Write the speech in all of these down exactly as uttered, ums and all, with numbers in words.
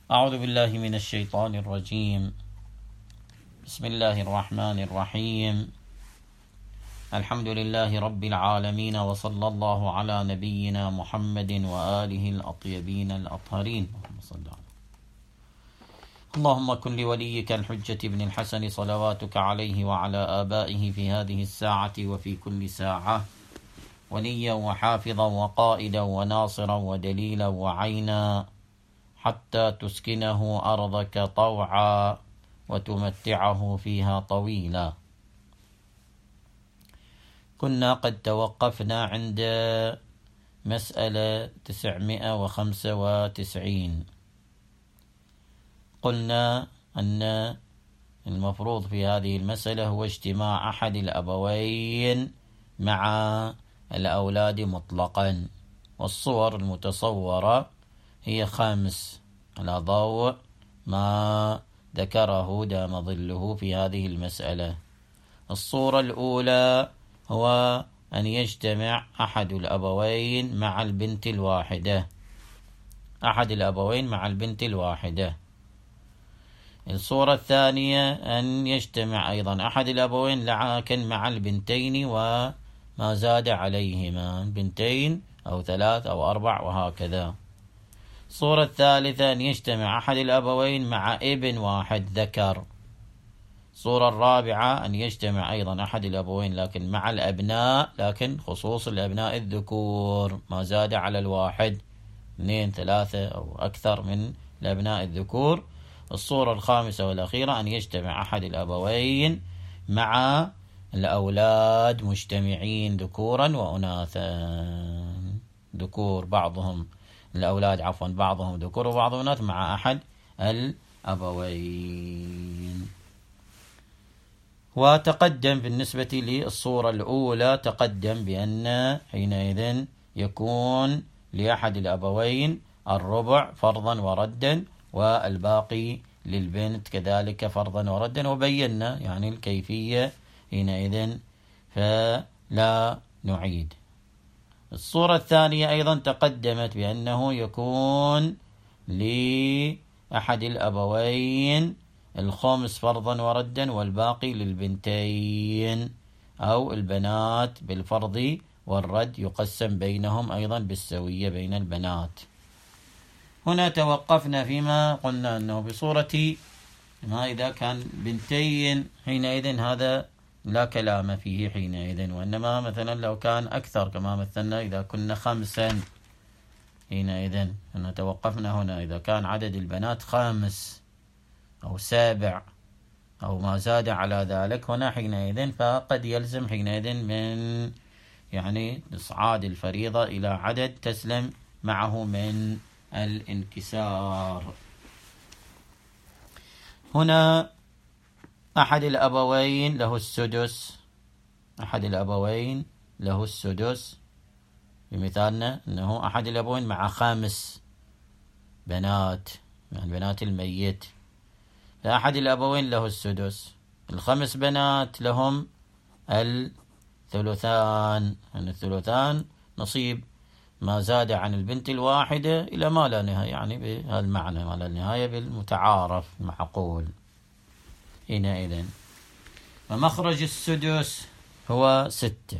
أعوذ بالله من الشيطان الرجيم. بسم الله الرحمن الرحيم. الحمد لله رب العالمين، وصلى الله على نبينا محمد وآله الأطيبين الأطهرين. اللهم كن لوليك الحجة بن الحسن صلواتك عليه وعلى آبائه في هذه الساعة وفي كل ساعة وليا وحافظا وقائدا وناصرا ودليلا وعينا، حتى تسكنه أرضك طوعا وتمتعه فيها طويلا. كنا قد توقفنا عند مسألة تسعمائة وخمسة وتسعين. قلنا أن المفروض في هذه المسألة هو اجتماع أحد الأبوين مع الأولاد مطلقا، والصور المتصورة هي خامس على ضوء ما ذكره دام ظله في هذه المسألة. الصورة الأولى هو أن يجتمع أحد الأبوين مع البنت الواحدة، أحد الأبوين مع البنت الواحدة. الصورة الثانية أن يجتمع أيضا أحد الأبوين لكن مع البنتين وما زاد عليهما، بنتين أو ثلاث أو أربع وهكذا. الصورة الثالثة أن يجتمع أحد الأبوين مع ابن واحد ذكر. الصورة الرابعة أن يجتمع أيضا أحد الأبوين لكن مع الأبناء، لكن خصوص الأبناء الذكور ما زاد على الواحد، اثنين ثلاثة أو أكثر من الأبناء الذكور. الصورة الخامسة والأخيرة أن يجتمع أحد الأبوين مع الأولاد مجتمعين ذكورا وأناثا، ذكور بعضهم الأولاد عفوا بعضهم ذكور وبعضهم أناث مع أحد الأبوين. وتقدم بالنسبة للصورة الأولى تقدم بأن حينئذ يكون لأحد الأبوين الربع فرضا وردا، والباقي للبنت كذلك فرضا وردا، وبينا يعني الكيفية حينئذ فلا نعيد. الصورة الثانية أيضا تقدمت بأنه يكون لأحد الأبوين الخمس فرضا وردا، والباقي للبنتين أو البنات بالفرض والرد، يقسم بينهم أيضا بالسوية بين البنات. هنا توقفنا فيما قلنا أنه بصورة ما إذا كان بنتين حينئذ هذا لا كلام فيه حينئذ، وإنما مثلا لو كان أكثر كما مثلنا إذا كنا خمسا حينئذ أننا توقفنا هنا إذا كان عدد البنات خامس أو سابع أو ما زاد على ذلك هنا حينئذ فقد يلزم حينئذ من يعني إصعاد الفريضة إلى عدد تسلم معه من الانكسار. هنا أحد الأبوين له السدس، أحد الأبوين له السدس بمثالنا أنه أحد الأبوين مع خامس بنات يعني بنات الميت، فأحد الأبوين له السدس، الخمس بنات لهم الثلثان، يعني الثلثان نصيب ما زاد عن البنت الواحدة إلى ما لا نهاية، يعني بهذا المعنى ما لا نهاية بالمتعارف المعقول حينئذ. ومخرج السدس هو ستة،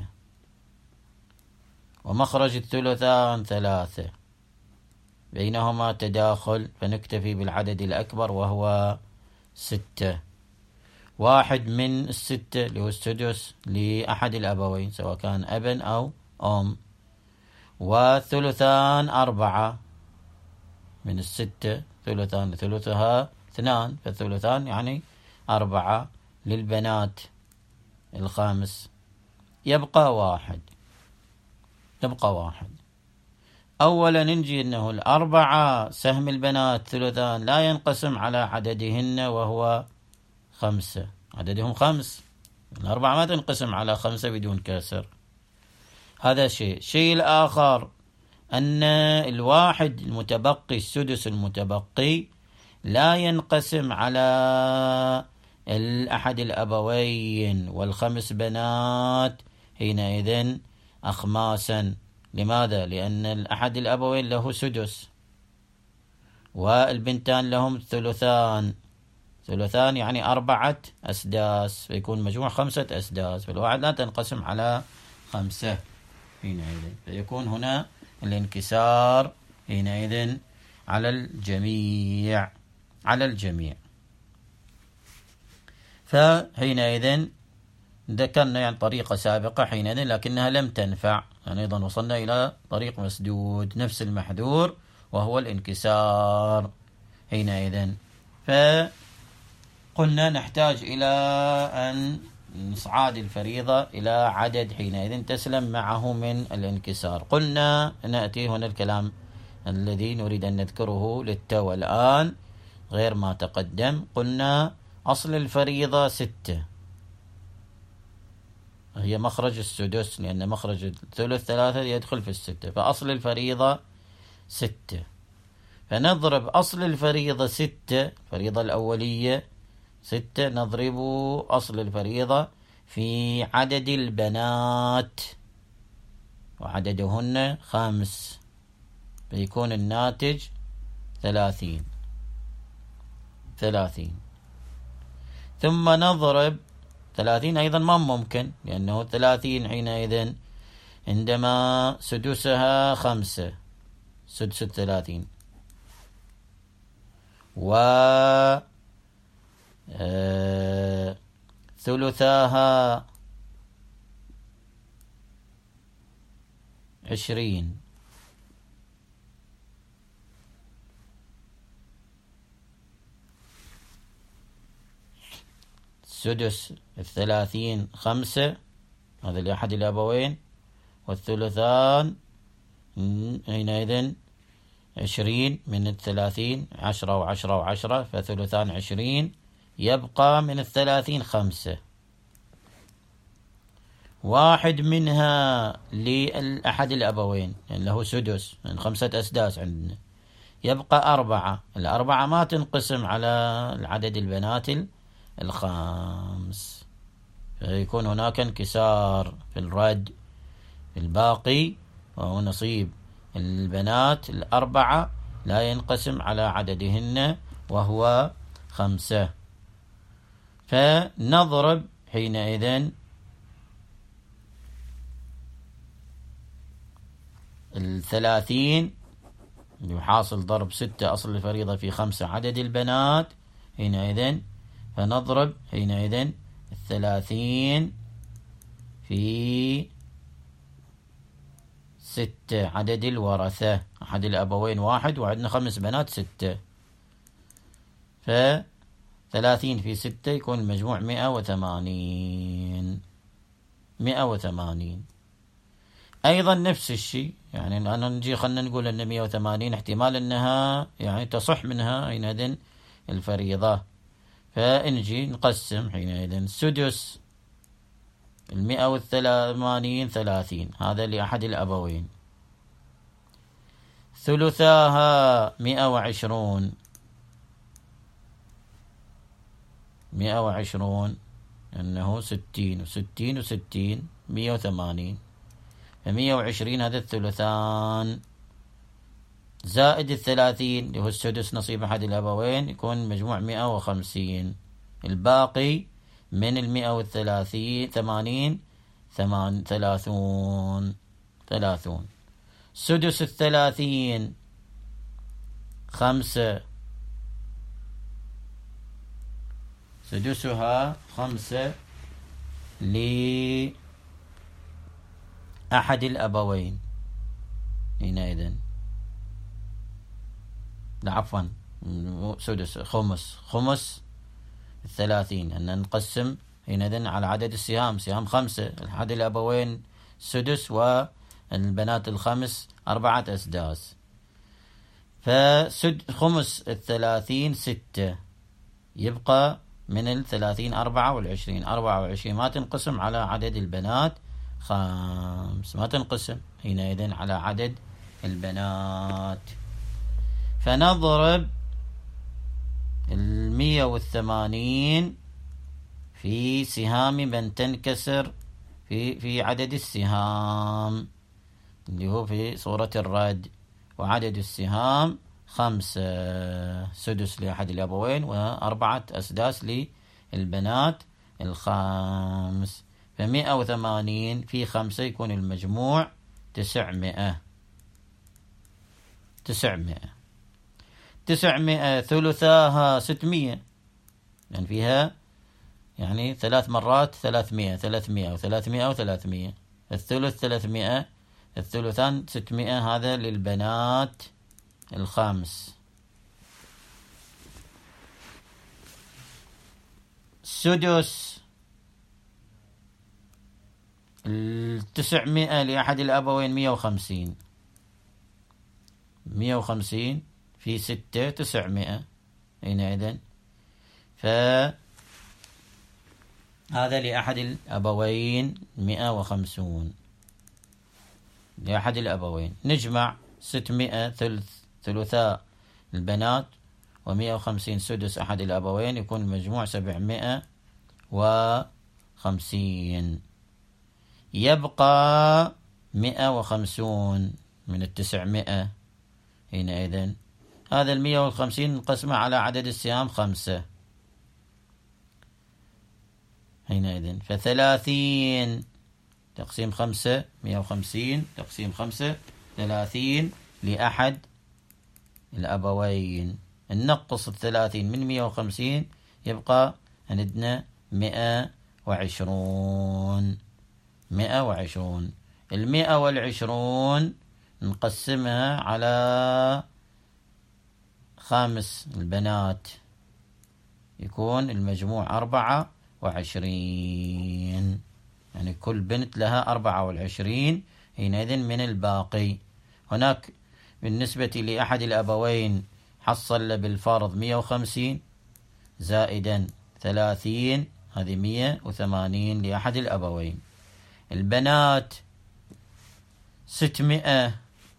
ومخرج الثلثان ثلاثة، بينهما تداخل فنكتفي بالعدد الأكبر وهو ستة. واحد من الستة اللي هو السدس لأحد الأبوين سواء كان أبا أو أم، والثلثان أربعة من الستة، ثلثان ثلثها اثنان، فالثلثان يعني أربعة للبنات الخامس. يبقى واحد، يبقى واحد. أولا ننجي أنه الأربعة سهم البنات ثلثان لا ينقسم على عددهن وهو خمسة، عددهم خمس، الأربعة ما تنقسم على خمسة بدون كسر، هذا شيء. الشيء الآخر أن الواحد المتبقي السدس المتبقي لا ينقسم على أحد الأبوين والخمس بنات حينئذ أخماسا. لماذا؟ لأن أحد الأبوين له سدس والبنتان لهم ثلثان، ثلثان يعني أربعة أسداس، فيكون مجموع خمسة أسداس، فالواحد لا تنقسم على خمسة حينئذ، فيكون هنا الانكسار حينئذ على الجميع، على الجميع. فحينئذ ذكرنا يعني طريقة سابقة حينئذ لكنها لم تنفع، يعني أيضا وصلنا إلى طريق مسدود نفس المحذور وهو الانكسار حينئذ. فقلنا نحتاج إلى أن نصعد الفريضة إلى عدد حينئذ تسلم معه من الانكسار. قلنا نأتي هنا الكلام الذي نريد أن نذكره للتو الآن غير ما تقدم. قلنا أصل الفريضة ستة، هي مخرج السدس لأن مخرج الثلث ثلاثة يدخل في الستة، فأصل الفريضة ستة، فنضرب أصل الفريضة ستة، الفريضة الأولية ستة، نضرب أصل الفريضة في عدد البنات وعددهن خمس، فيكون الناتج ثلاثين ثلاثين. ثم نضرب ثلاثين أيضا ما ممكن لأنه ثلاثين حينئذ عندما سدسها خمسة، سدس الثلاثين، و آه ثلثاها عشرين، سدس الثلاثين خمسة، هذا لأحد الأبوين، والثلثان حينئذ عشرين من الثلاثين، عشرة وعشرة وعشرة، فثلثان عشرين، يبقى من الثلاثين خمسة، واحد منها لأحد الأبوين يعني له سدس من خمسة أسداس عندنا، يبقى أربعة، الأربعة ما تنقسم على العدد البنات الخامس، فيكون هناك انكسار في الرد، في الباقي وهو نصيب البنات الأربعة لا ينقسم على عددهن وهو خمسة. فنضرب حينئذ الثلاثين يحاصل ضرب ستة أصل الفريضة في خمسة عدد البنات حينئذ، فنضرب حينئذ الثلاثين في ستة عدد الورثة، أحد الأبوين واحد وعندنا خمس بنات ستة، فثلاثين في ستة يكون المجموع مئة وثمانين، مئة وثمانين. أيضا نفس الشيء يعني الآن نجي خلنا نقول أن مئة وثمانين احتمال أنها يعني تصح منها حينئذ الفريضة، فنجي نقسم حينئذ سدس المئة والثمانين ثلاثين، هذا لأحد الأبوين، ثلثاها مئة وعشرون، مئة وعشرون أنه ستين وستين وستين مئة وثمانين، فمئة وعشرين هذا الثلثان زائد الثلاثين اللي هو السدس نصيب أحد الأبوين يكون مجموع مئة وخمسين، الباقي من المئة والثلاثين ثمانين ثمان ثلاثون ثلاثون، سدس الثلاثين خمسة، سدسها خمسة لأحد الأبوين حينئذ، لا عفوا سدس خمس، خمس الثلاثين أن نقسم حينئذ على عدد السهام، سهام خمسة، أحد الأبوين سدس والبنات الخمس أربعة أسداس، فسد خمس الثلاثين ستة، يبقى من الثلاثين أربعة والعشرين، أربعة وعشرين ما تنقسم على عدد البنات خمس، ما تنقسم حينئذ على عدد البنات، فنضرب المية والثمانين في سهام من تنكسر في في عدد السهام اللي هو في صورة الرد، وعدد السهام خمس سدس لأحد الأبوين وأربعة أسداس للبنات الخامس. فمئة وثمانين في خمسة يكون المجموع تسعمائة. تسعمائة تسعمائة ثلثاها ستمائة، يعني فيها يعني ثلاث مرات ثلاثمائة، ثلاثمائة وثلاثمائة وثلاثمائة. الثلث ثلاثمائة، الثلثان ستمائة، هذا للبنات الخامس. السدس التسعمائة لأحد الأبوين مئة وخمسين. مئة وخمسين في ستة تسعمائة حينئذ. فهذا لأحد الأبوين مئة وخمسون لأحد الأبوين. نجمع ستمائة ثلث ثلثاء البنات ومئة وخمسين سدس أحد الأبوين، يكون المجموع سبعمائة وخمسين. يبقى مئة وخمسون من التسعمائة حينئذ. هذا المئة وخمسين نقسمه على عدد السهام خمسة حينئذ. فثلاثين تقسيم خمسة، مئة وخمسين تقسيم خمسة، ثلاثين لأحد الأبوين. ننقص الثلاثين من مئة وخمسين يبقى عندنا مئة وعشرون. مئة وعشرون. المئة والعشرون نقسمها على خامس البنات، يكون المجموع أربعة وعشرين، يعني كل بنت لها أربعة والعشرين حينئذ من الباقي. هناك بالنسبة لأحد الأبوين حصل بالفرض مئة وخمسين زائدا ثلاثين، هذه مئة وثمانين لأحد الأبوين. البنات ستمائة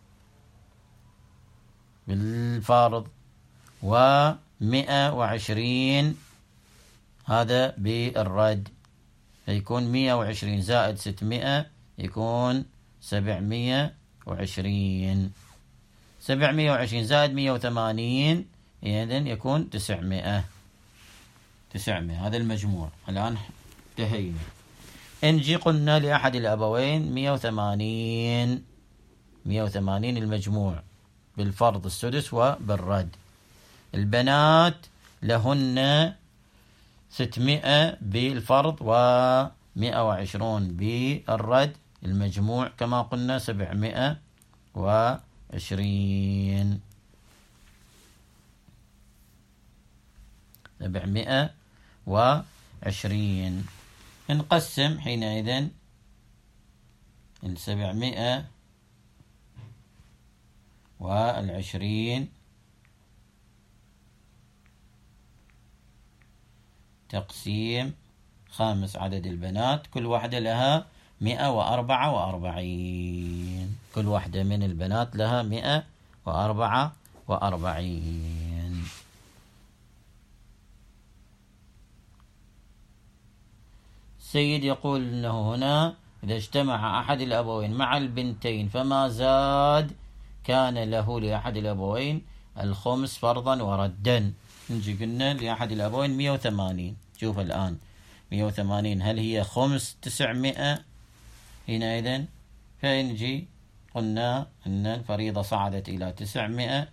بالفرض ومئة وعشرين هذا بالرد، فيكون مئة وعشرين زائد ستمائة يكون سبعمائة وعشرين. سبعمائة وعشرين زائد مئة وثمانين إذن يكون تسعمائة. تسعمائة هذا المجموع. الآن انتهينا. انجي قلنا لأحد الأبوين مئة وثمانين. مئة وثمانين المجموع بالفرض السدس وبالرد. البنات لهن ستمائة بالفرض ومئة وعشرون بالرد، المجموع كما قلنا سبعمائة وعشرين. سبعمائة وعشرين. نقسم حينئذ السبعمائة والعشرين تقسيم خامس عدد البنات، كل واحدة لها مئة وأربعة وأربعين. كل واحدة من البنات لها مئة وأربعة وأربعين. السيد يقول أنه هنا إذا اجتمع أحد الأبوين مع البنتين فما زاد كان له لأحد الأبوين الخمس فرضا وردا. نجي قلنا لأحد الأبوين مئة وثمانين. شوف الآن مئة وثمانين هل هي خمس تسعمائة حينئذ؟ فنجي قلنا أن الفريضة صعدت إلى تسعمائة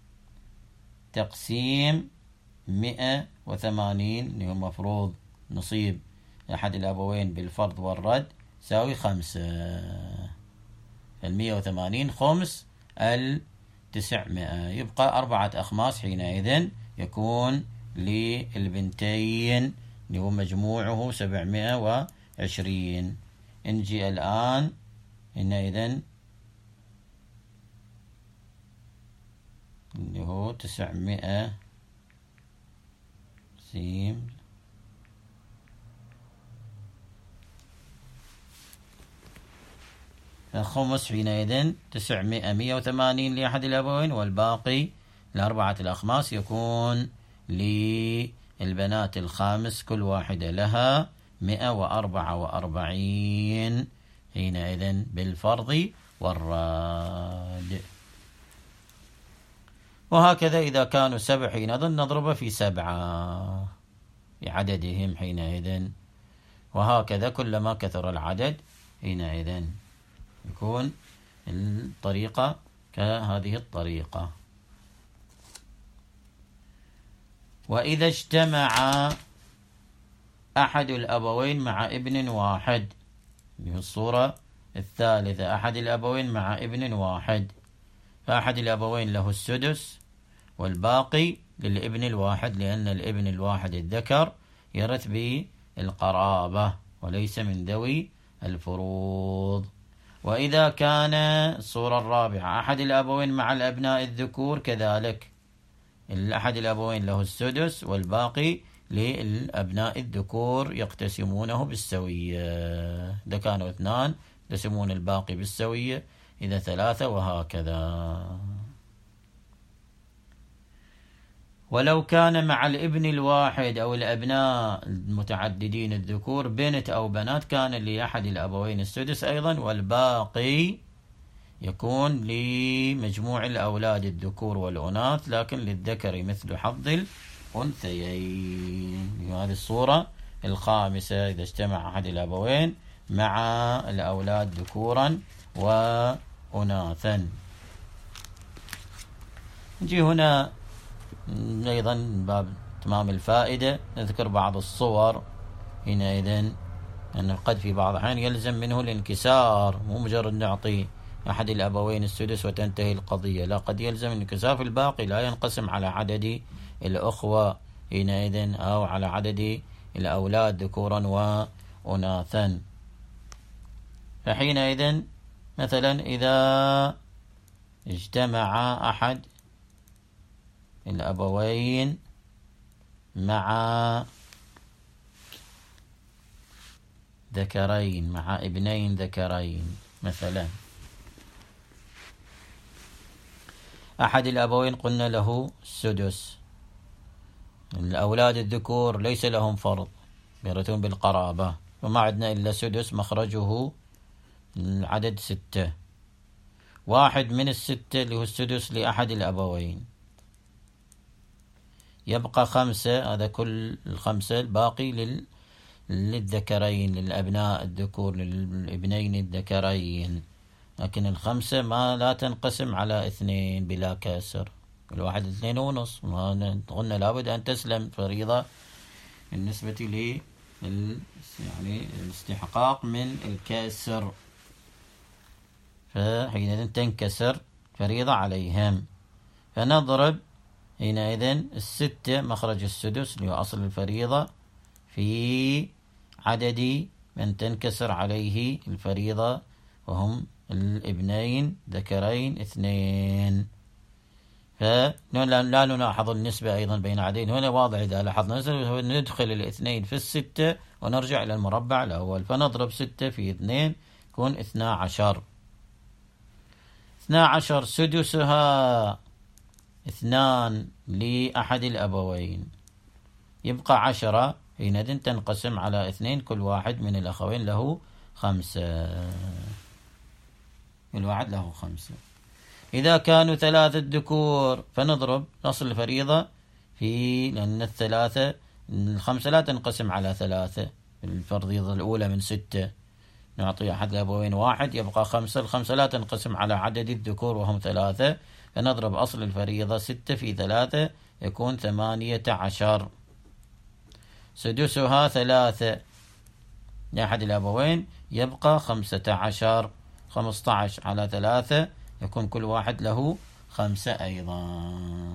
تقسيم مئة وثمانين اللي هو مفروض نصيب أحد الأبوين بالفرض والرد يساوي خمسة. المئة وثمانين خمس التسعمائة، يبقى أربعة أخماس حينئذ يكون للبنتين اللي هو مجموعه سبعمائة وعشرين. نجي الآن حينئذ اللي هو تسعمائة سيم الخمس حينئذ تسعمائة. مئة وثمانين لأحد الأبوين والباقي لأربعة الأخماس يكون للبنات الخامس، كل واحدة لها مئة وأربعة وأربعين حينئذ بالفرض والراد. وهكذا إذا كانوا سبع حينئذ نضرب في سبعة بعددهم حينئذ، وهكذا كلما كثر العدد حينئذ يكون الطريقة كهذه الطريقة. وإذا اجتمع أحد الأبوين مع ابن واحد، في الصورة الثالثة أحد الأبوين مع ابن واحد، فأحد الأبوين له السدس والباقي للابن الواحد، لأن الابن الواحد الذكر يرث بالقرابة وليس من ذوي الفروض. وإذا كان الصورة الرابعة أحد الأبوين مع الأبناء الذكور كذلك، أحد الأبوين له السدس والباقي للأبناء الذكور يقتسمونه بالسوية، إذا كانوا اثنان يقتسمون الباقي بالسوية، إذا ثلاثة وهكذا. ولو كان مع الابن الواحد أو الأبناء المتعددين الذكور بنت أو بنات كان لأحد الأبوين السدس أيضا، والباقي يكون لمجموع الأولاد الذكور والأناث، لكن للذكر مثل حظ الأنثيين. في هذه الصورة الخامسة إذا اجتمع أحد الأبوين مع الأولاد ذكورا وأناثا. نجي هنا أيضا باب تمام الفائدة نذكر بعض الصور حينئذ، أن قد في بعض الأحيان يلزم منه الانكسار، مو مجرد نعطي أحد الأبوين السدس وتنتهي القضية، لا، قد يلزم الانكسار في الباقي، لا ينقسم على عدد الأخوة حينئذ أو على عدد الأولاد ذكورا وأناثا. فحينئذ مثلا إذا اجتمع أحد الأبوين مع ذكرين، مع ابنين ذكرين مثلا، أحد الأبوين قلنا له السدس، الأولاد الذكور ليس لهم فرض يرثون بالقرابة، وما عندنا إلا سدس مخرجه العدد ستة، واحد من الستة اللي هو السدس لأحد الأبوين، يبقى خمسة، هذا كل الخمسة الباقي لل... للذكرين، للأبناء الذكور، للابنين الذكرين، لكن الخمسة ما لا تنقسم على اثنين بلا كسر، كل واحد اثنين ونص، قلنا لابد أن تسلم فريضة بالنسبة لي يعني الاستحقاق من الكسر، فحينئذ تنكسر فريضة عليهم، فنضرب حينئذ الستة مخرج السدس اللي هو أصل الفريضة في عدد من تنكسر عليه الفريضة، وهم الابنين ذكرين اثنين، فلا لا نلاحظ النسبة أيضا بين عددين، هنا واضح إذا لاحظنا ندخل الاثنين في الستة ونرجع إلى المربع الأول، فنضرب ستة في اثنين يكون اثنا عشر، اثنا عشر سدسها اثنان لأحد الأبوين، يبقى عشرة، حينئذ تنقسم على اثنين، كل واحد من الأخوين له خمسة، كل واحد له خمسة. إذا كانوا ثلاثة ذكور فنضرب نصل الفريضة في، لأن الثلاثة الخمسة لا تنقسم على ثلاثة، الفريضة الأولى من ستة نعطي أحد الأبوين واحد يبقى خمسة، الخمسة لا تنقسم على عدد الذكور وهم ثلاثة، فنضرب أصل الفريضة ستة في ثلاثة يكون ثمانية عشر، سدسها ثلاثة لأحد الأبوين يبقى خمسة عشر، خمسة عشر على ثلاثة يكون كل واحد له خمسة أيضا.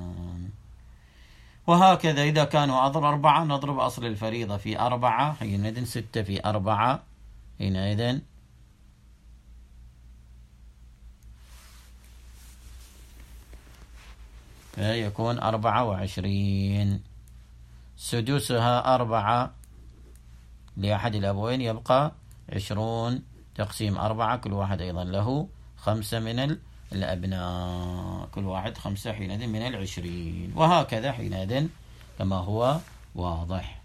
وهكذا إذا كانوا أضر أربعة نضرب أصل الفريضة في أربعة، حينئذ ستة في أربعة، حينئذ يكون أربعة وعشرين، سدسها أربعة لأحد الأبوين يبقى عشرون، تقسيم أربعة كل واحد أيضا له خمسة من الأبناء، كل واحد خمسة حينئذ من العشرين، وهكذا حينئذ كما هو واضح.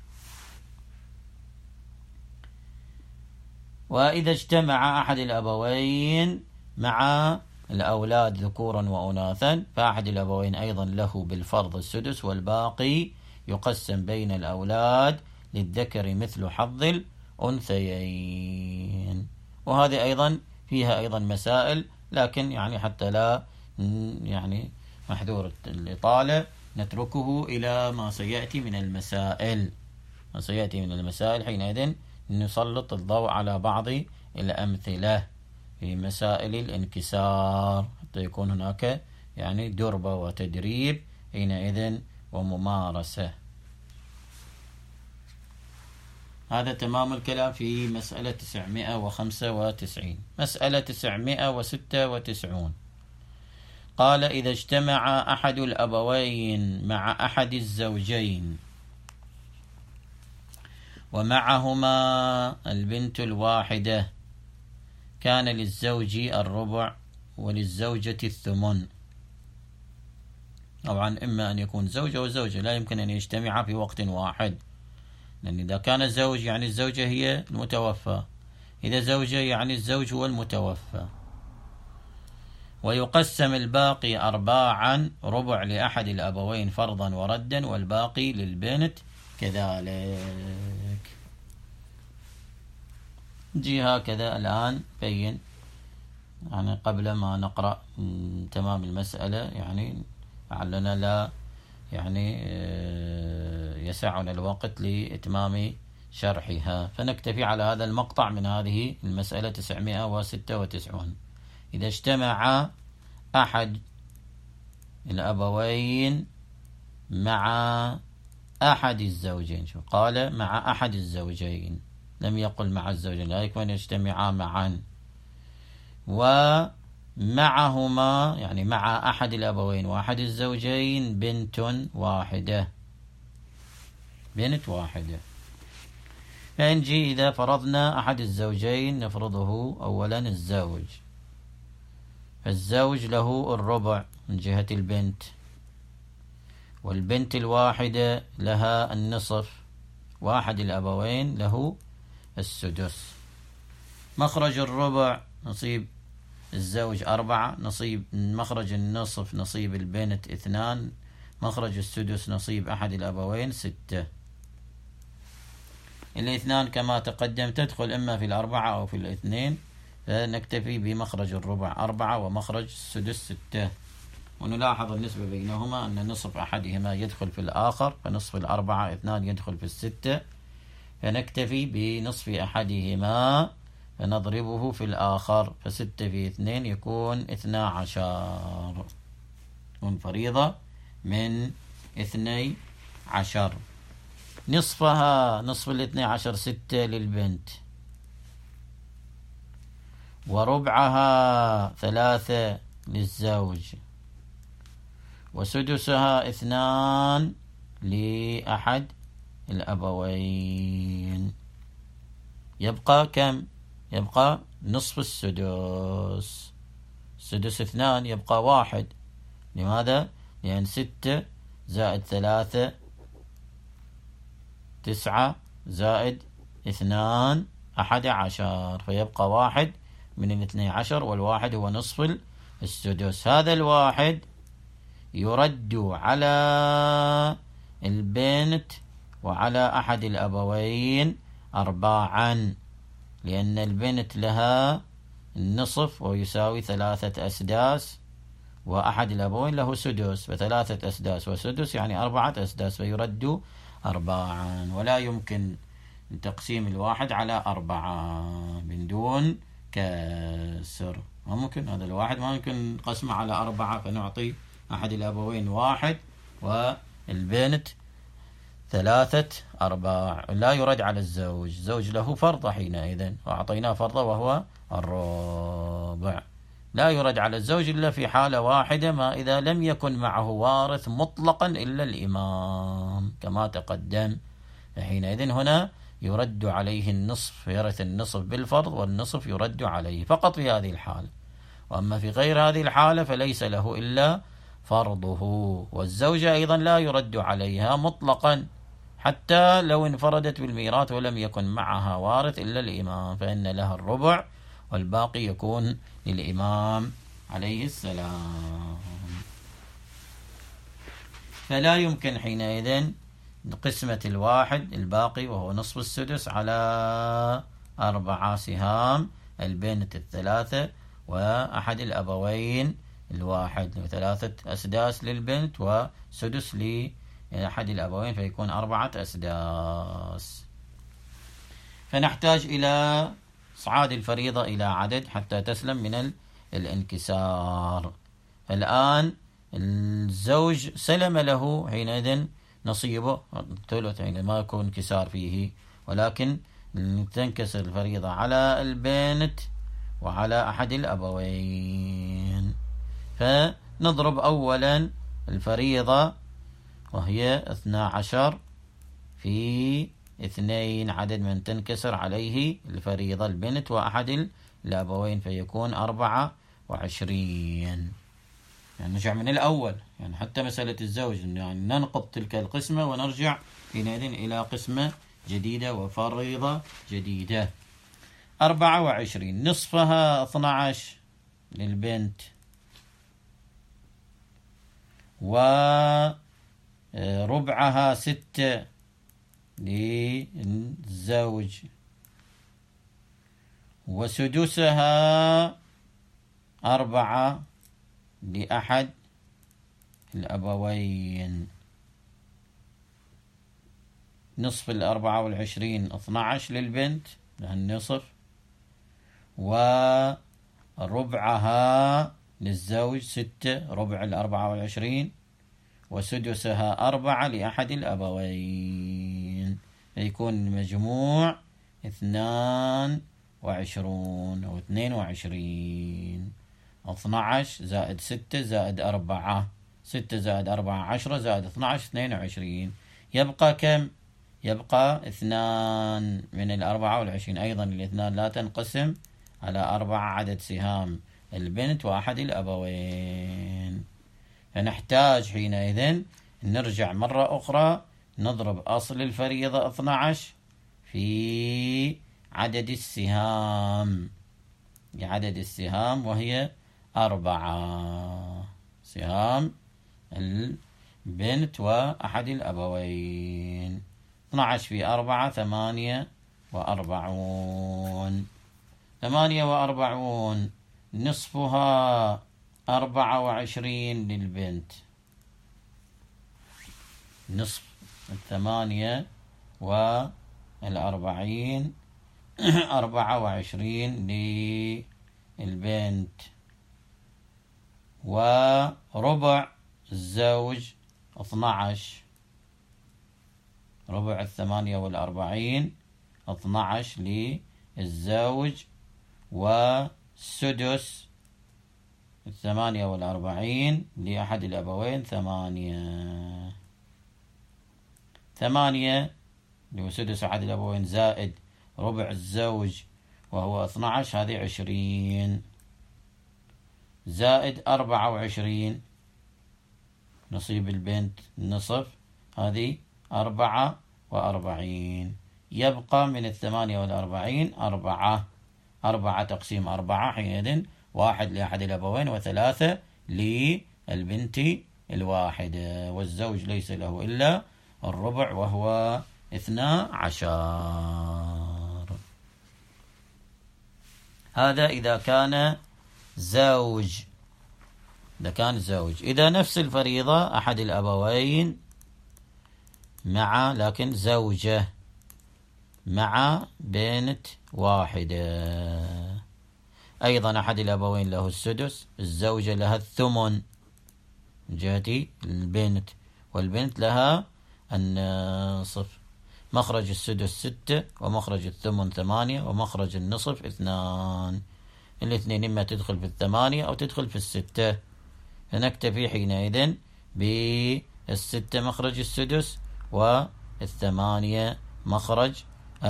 وإذا اجتمع أحد الأبوين مع الأولاد ذكورا وأناثا فأحد الأبوين أيضا له بالفرض السدس، والباقي يقسم بين الأولاد للذكر مثل حظ الأنثيين. وهذه أيضا فيها أيضا مسائل، لكن يعني حتى لا يعني محذور الإطالة نتركه إلى ما سيأتي من المسائل ما سيأتي من المسائل حينئذ نسلط الضوء على بعض الأمثلة في مسائل الانكسار حتى يكون هناك يعني دربة وتدريب حينئذ وممارسة. هذا تمام الكلام في مسألة تسعمائة وخمسة وتسعين. مسألة تسعمائة وستة وتسعون قال: إذا اجتمع أحد الأبوين مع أحد الزوجين ومعهما البنت الواحدة كان للزوج الربع وللزوجة الثمن. طبعا إما أن يكون زوجة وزوجة، لا يمكن أن يجتمعا في وقت واحد، لأن إذا كان زوج يعني الزوجة هي المتوفى، إذا زوجة يعني الزوج هو المتوفى. ويقسم الباقي أرباعا، ربع لأحد الأبوين فرضا وردا والباقي للبنت كذلك. نجي هكذا الآن بين يعني قبل ما نقرأ تمام المسألة، يعني لعلنا لا يعني يسعنا الوقت لإتمام شرحها، فنكتفي على هذا المقطع من هذه المسألة تسعمائة وستة وتسعون. إذا اجتمع أحد الأبوين مع أحد الزوجين، شو قال؟ مع أحد الزوجين، لم يقل مع الزوجين، لا يكون يجتمعا معا. ومعهما يعني مع أحد الأبوين وأحد الزوجين بنت واحدة، بنت واحدة. فنجي إذا فرضنا أحد الزوجين نفرضه أولا الزوج، فالزوج له الربع من جهة البنت، والبنت الواحدة لها النصف، واحد الأبوين له السدس. مخرج الربع نصيب الزوج أربعة، نصيب مخرج النصف نصيب البنت اثنان، مخرج السدس نصيب أحد الأبوين ستة. الاثنان كما تقدم تدخل إما في الأربعة أو في الاثنين، فنكتفي بمخرج الربع أربعة ومخرج السدس ستة. ونلاحظ النسبة بينهما أن نصف أحدهما يدخل في الآخر، فنصف الأربعة اثنان يدخل في الستة، فنكتفي بنصف أحدهما فنضربه في الآخر، فستة في اثنين يكون اثنا عشر، تكون فريضة من اثني عشر. نصفها نصف الاثني عشر ستة للبنت، وربعها ثلاثة للزوج، وسدسها اثنان لأحد الأبوين. يبقى كم؟ يبقى نصف السدس، السدس اثنان يبقى واحد. لماذا؟ لأن ستة زائد ثلاثة تسعة زائد اثنان أحد عشر، فيبقى واحد من الاثني عشر، والواحد هو نصف السدس. هذا الواحد يرد على البنت وعلى أحد الأبوين أرباعا، لأن البنت لها النصف ويساوي ثلاثة أسداس، وأحد الأبوين له سدس، فثلاثة أسداس وسدس يعني أربعة أسداس، فيرد أرباعا. ولا يمكن تقسيم الواحد على أربعة من دون كسر، ما ممكن. هذا الواحد ما يمكن قسمه على أربعة، فنعطي أحد الأبوين واحد والبنت ثلاثة أرباع. لا يرد على الزوج، الزوج له فرض حينئذ، وأعطيناه فرضه وهو الربع. لا يرد على الزوج إلا في حالة واحدة، ما إذا لم يكن معه وارث مطلقا إلا الإمام كما تقدم، حينئذ هنا يرد عليه النصف، يرث النصف بالفرض والنصف يرد عليه فقط في هذه الحالة. وأما في غير هذه الحالة فليس له إلا فرضه. والزوجة أيضا لا يرد عليها مطلقا، حتى لو انفردت بالميراث ولم يكن معها وارث إلا الإمام، فإن لها الربع والباقي يكون للإمام عليه السلام. فلا يمكن حينئذ قسمة الواحد الباقي وهو نصف السدس على أربعة سهام البنت الثلاثة وأحد الأبوين الواحد، وثلاثة أسداس للبنت وسدس لأحد الأبوين، فيكون أربعة أسداس. فنحتاج إلى إصعاد الفريضة إلى عدد حتى تسلم من الانكسار. الآن الزوج سلم له حينئذ نصيبه الثلث، يعني ما يكون انكسار فيه، ولكن تنكسر الفريضة على البنت وعلى أحد الأبوين. فنضرب أولا الفريضة وهي اثنا عشر في اثنين، عدد من تنكسر عليه الفريضة البنت وأحد الأبوين، فيكون أربعة وعشرين. يعني نرجع من الأول، يعني حتى مسألة الزوج يعني ننقض تلك القسمة ونرجع حينئذ إلى قسمة جديدة وفريضة جديدة. أربعة وعشرين نصفها اثنا عشر للبنت وربعها ستة للزوج وسدسها أربعة لأحد الأبوين. نصف الأربعة والعشرين اثنا عشر للبنت النصف، وربعها للزوج ستة ربع الأربعة والعشرين، وسدسها أربعة لأحد الأبوين، يكون المجموع اثنان وعشرون أو اثنين وعشرين. اثنا عشر زائد ستة زائد أربعة، ستة زائد أربعة عشرة زائد اثنا عشر اثنين وعشرين، يبقى كم؟ يبقى اثنان من الأربعة والعشرين. أيضا الاثنان لا تنقسم على أربعة، عدد سهام البنت وأحد الأبوين. فنحتاج حينئذ نرجع مرة أخرى نضرب أصل الفريضة اثنا عشر في عدد السهام، عدد السهام وهي أربعة سهام البنت وأحد الأبوين. اثنا عشر في أربعة ثمانية وأربعون، ثمانية وأربعون نصفها أربعة وعشرين للبنت، نصف الثمانية والأربعين أربعة وعشرين للبنت، وربع الزوج اثنا عشر، ربع الثمانية والأربعين اثنا عشر للزوج، وسدس الثمانية والأربعين لأحد الأبوين ثمانية، ثمانية اللي هو سدس أحد الأبوين زائد ربع الزوج وهو اثنا عشر، هذه عشرين، زائد أربعة وعشرين نصيب البنت النصف، هذه أربعة وأربعين. يبقى من الثمانية والأربعين أربعة، أربعة تقسيم أربعة حينئذ واحد لأحد الأبوين وثلاثة للبنت الواحدة، والزوج ليس له إلا الربع وهو اثنا عشر. هذا إذا كان زوج، إذا كان زوج. إذا نفس الفريضة أحد الأبوين مع لكن زوجة مع بنت واحدة، أيضا أحد الأبوين له السدس، الزوجة لها الثمن من جهة البنت، والبنت لها النصف. مخرج السدس ستة، ومخرج الثمن ثمانية، ومخرج النصف اثنان. الاثنين إما تدخل في الثمانية أو تدخل في الستة، فنكتفي حينئذ بالستة مخرج السدس والثمانية مخرج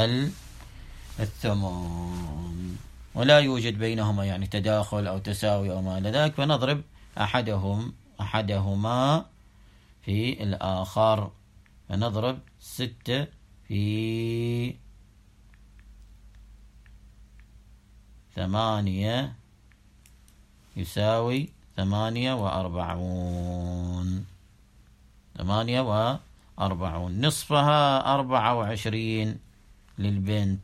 الثمن، ولا يوجد بينهما يعني تداخل أو تساوي أو ما إلى ذلك، فنضرب أحدهم أحدهما في الآخر، فنضرب ستة في ثمانية يساوي ثمانية وأربعون. ثمانية وأربعون نصفها أربعة وعشرين للبنت،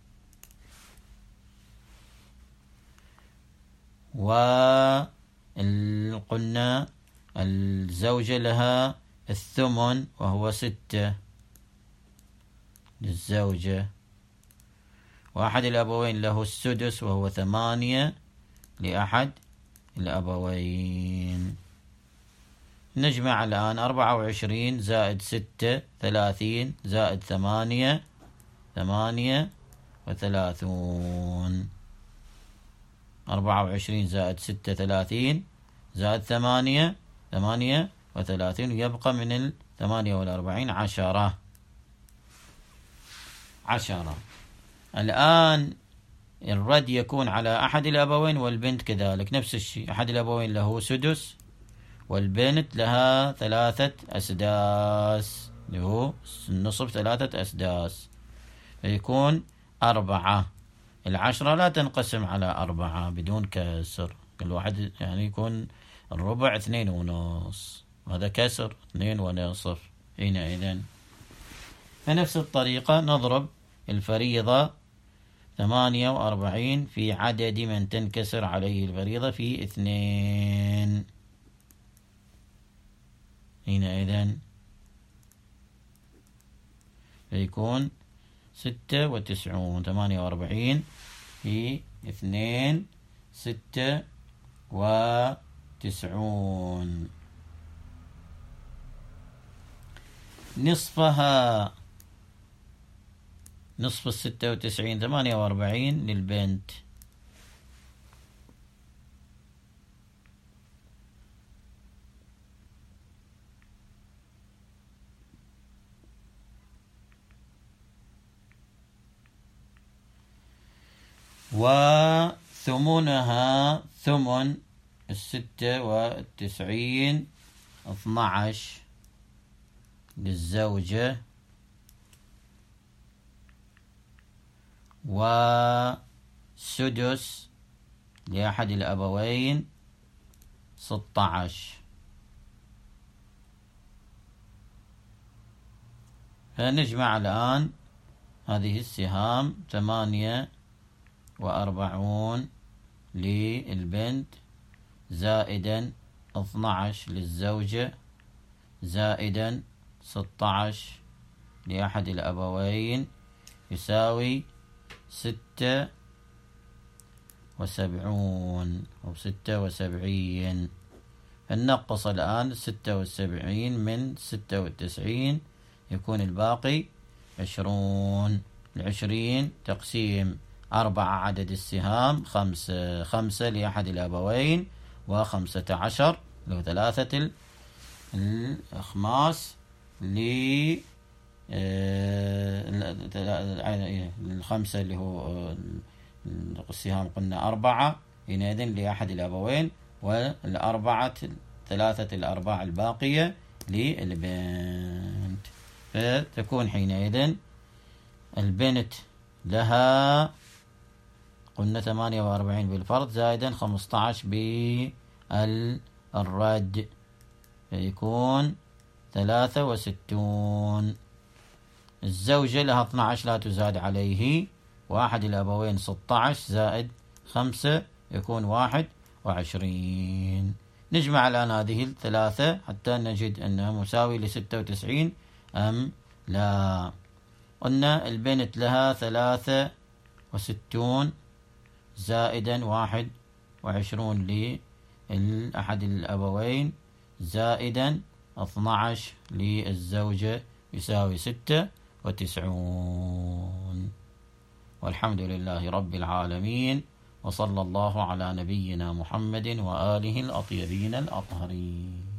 وقلنا الزوجة لها الثمن وهو ستة للزوجة، وأحد الأبوين له السدس وهو ثمانية لأحد الأبوين. نجمع الآن أربعة وعشرين زائد ستة ثلاثين زائد ثمانية ثمانية وثلاثون. أربعة وعشرين زائد ستة ثلاثين زائد ثمانية ثمانية وثلاثين، يبقى من الثمانية والأربعين عشرة عشرة. الآن الرد يكون على أحد الأبوين والبنت كذلك نفس الشيء. أحد الأبوين له سدس والبنت لها ثلاثة أسداس اللي هو النصف ثلاثة أسداس، فيكون أربعة. العشرة لا تنقسم على أربعة بدون كسر، كل واحد يعني يكون الربع اثنين ونص، هذا كسر اثنين ونصف. حينئذ بنفس الطريقة نضرب الفريضة ثمانية وأربعين في عدد من تنكسر عليه الفريضة في اثنين. حينئذ فيكون ستة وتسعون. ثمانية وأربعين في اثنين ستة وتسعون. نصفها نصف الستة وتسعين ثمانية وأربعين للبنت، وثمنها ثمن الستة والتسعين اثنى عشر للزوجة، وسدس لأحد الأبوين ستة عشر. فنجمع الآن هذه السهام ثمانية وأربعون للبنت زائدا اثنى عشر للزوجة زائدا ستة عشر لأحد الأبوين يساوي ستة وسبعون أو ستة وسبعين. فننقص الآن ستة وسبعين من ستة وتسعين، يكون الباقي عشرون. العشرين تقسيم أربعة عدد السهام خمسة، خمسة لأحد الأبوين وخمسة عشر له ثلاثة الأخماس ل الخمسة اللي هو السهام قلنا أربعة حينئذ لأحد الأبوين، والأربعة ثلاثة الأرباع الباقية للبنت. فتكون حينئذ البنت لها قلنا ثمانية وأربعين بالفرض زائدا خمسة عشر بالرد، فيكون ثلاثة وستون. الزوجة لها اثنى عشر لا تزاد عليه، واحد الأبوين ستة عشر زائد خمسة يكون واحد وعشرين. نجمع الآن هذه الثلاثة حتى نجد أنها مساوي لستة وتسعين أم لا. قلنا البنت لها ثلاثة وستون زائدا واحد وعشرون لأحد الأبوين زائدا اثنى عشر للزوجة يساوي ستة وتسعون. والحمد لله رب العالمين، وصلى الله على نبينا محمد وآله الأطيبين الأطهرين.